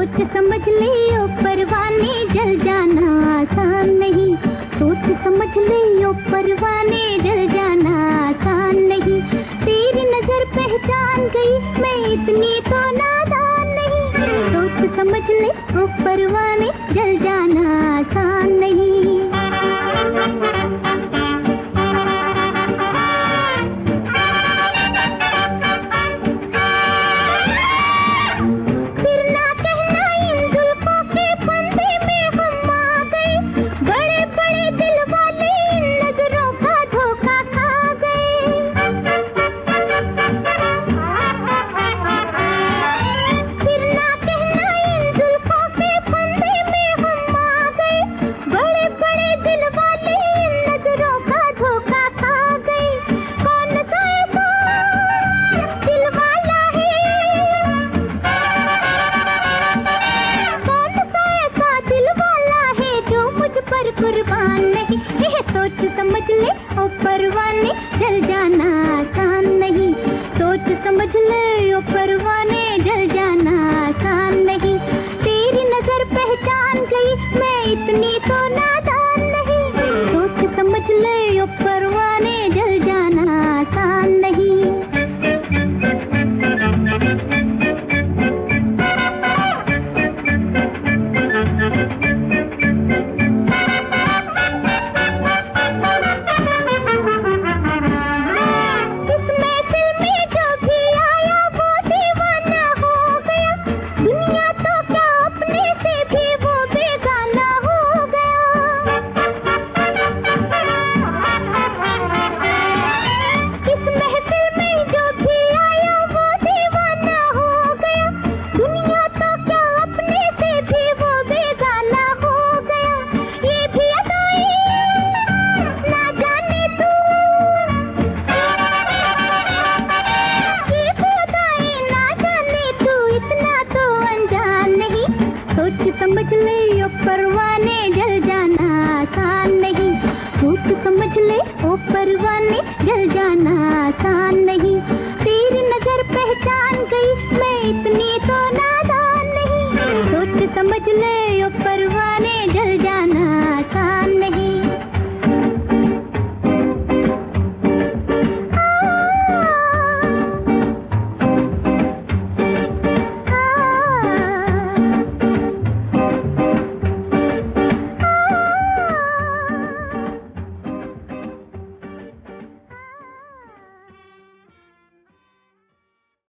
सोच समझ ले ओ परवाने, जल जाना आसान नहीं। सोच समझ ले ओ परवाने, जल जाना आसान नहीं। तेरी नजर पहचान गई, मैं इतनी तो नादान नहीं। सोच समझ ले ओ परवाने, जल जाना आसान नहीं। कुर्बान नहीं, यह सोच समझ ले ओ परवाने, जल जाना आसान नहीं। सोच समझ ले ओ परवाने, जल जाना आसान नहीं। तेरी नजर पहचान गई, मैं इतनी तो नादान नहीं। सोच समझ ले ओ परवाने, जल जाना आसान नहीं। सोच समझ ले ओ परवाने, जल